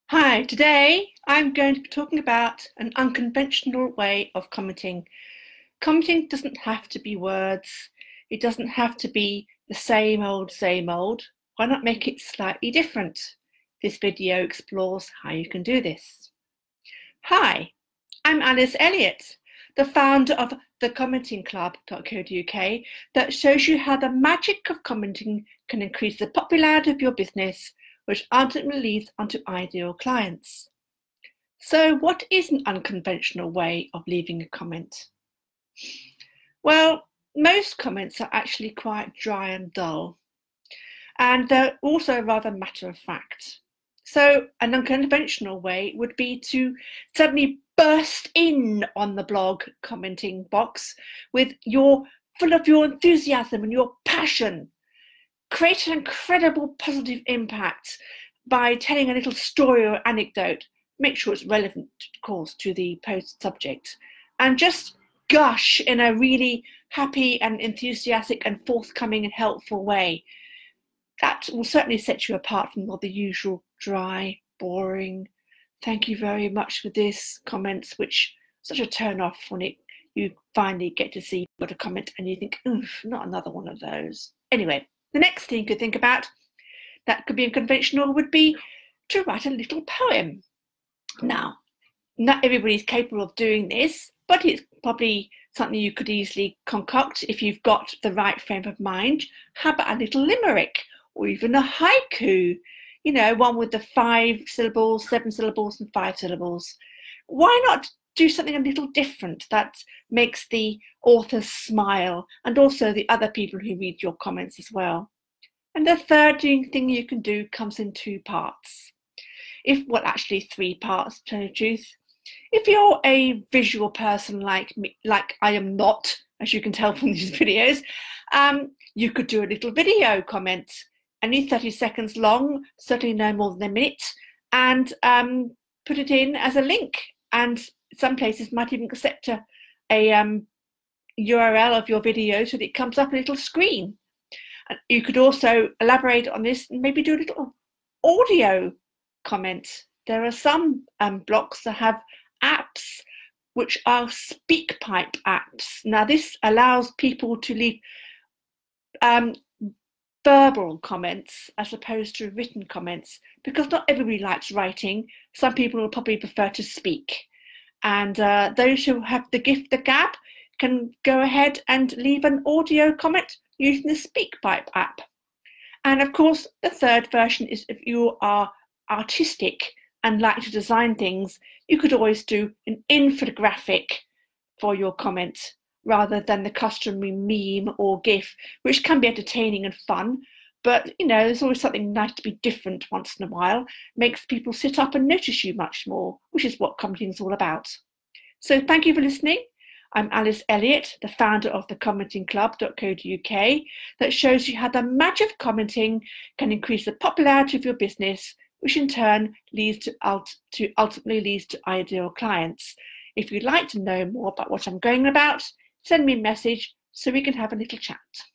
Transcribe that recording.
Hi, today I'm going to be talking about an unconventional way of commenting. Commenting doesn't have to be words. It doesn't have to be the same old, same old. Why not make it slightly different? This video explores how you can do this. Hi, I'm Alice Elliott, the founder of thecommentingclub.co.uk that shows you how the magic of commenting can increase the popularity of your business, which ultimately leads onto ideal clients. So what is an unconventional way of leaving a comment? Well, most comments are actually quite dry and dull, and they're also rather matter of fact. So an unconventional way would be to suddenly burst in on the blog commenting box with full of your enthusiasm and your passion. Create an incredible positive impact by telling a little story or anecdote. Make sure it's relevant, of course, to the post subject, and just gush in a really happy and enthusiastic and forthcoming and helpful way. That will certainly set you apart from all the usual dry, boring, thank you very much for this comments, which such a turn off when you finally get to see what a comment and you think, oof, not another one of those. Anyway, the next thing you could think about that could be unconventional would be to write a little poem. Now, not everybody's capable of doing this, but it's probably something you could easily concoct if you've got the right frame of mind. How about a little limerick or even a haiku? You know, one with the 5 syllables, 7 syllables, and 5 syllables. Why not do something a little different that makes the author smile and also the other people who read your comments as well? And the third thing you can do comes in 2 parts. Actually 3 parts, to tell you the truth. If you're a visual person like me, like I am not, as you can tell from these videos, you could do a little video comment, only 30 seconds long, certainly no more than a minute, and put it in as a link. And some places might even accept a URL of your video so that it comes up a little screen. You could also elaborate on this and maybe do a little audio comment. There are some blocks that have apps which are SpeakPipe apps. Now this allows people to leave verbal comments as opposed to written comments, because not everybody likes writing. Some people will probably prefer to speak, and those who have the gift of the gab can go ahead and leave an audio comment using the SpeakPipe app. And of course, the third version is if you are artistic and like to design things, you could always do an infographic for your comment rather than the customary meme or GIF, which can be entertaining and fun. But, you know, there's always something nice to be different once in a while. Makes people sit up and notice you much more, which is what commenting is all about. So thank you for listening. I'm Alice Elliott, the founder of thecommentingclub.co.uk that shows you how the magic of commenting can increase the popularity of your business, which in turn ultimately leads to ideal clients. If you'd like to know more about what I'm going about, send me a message so we can have a little chat.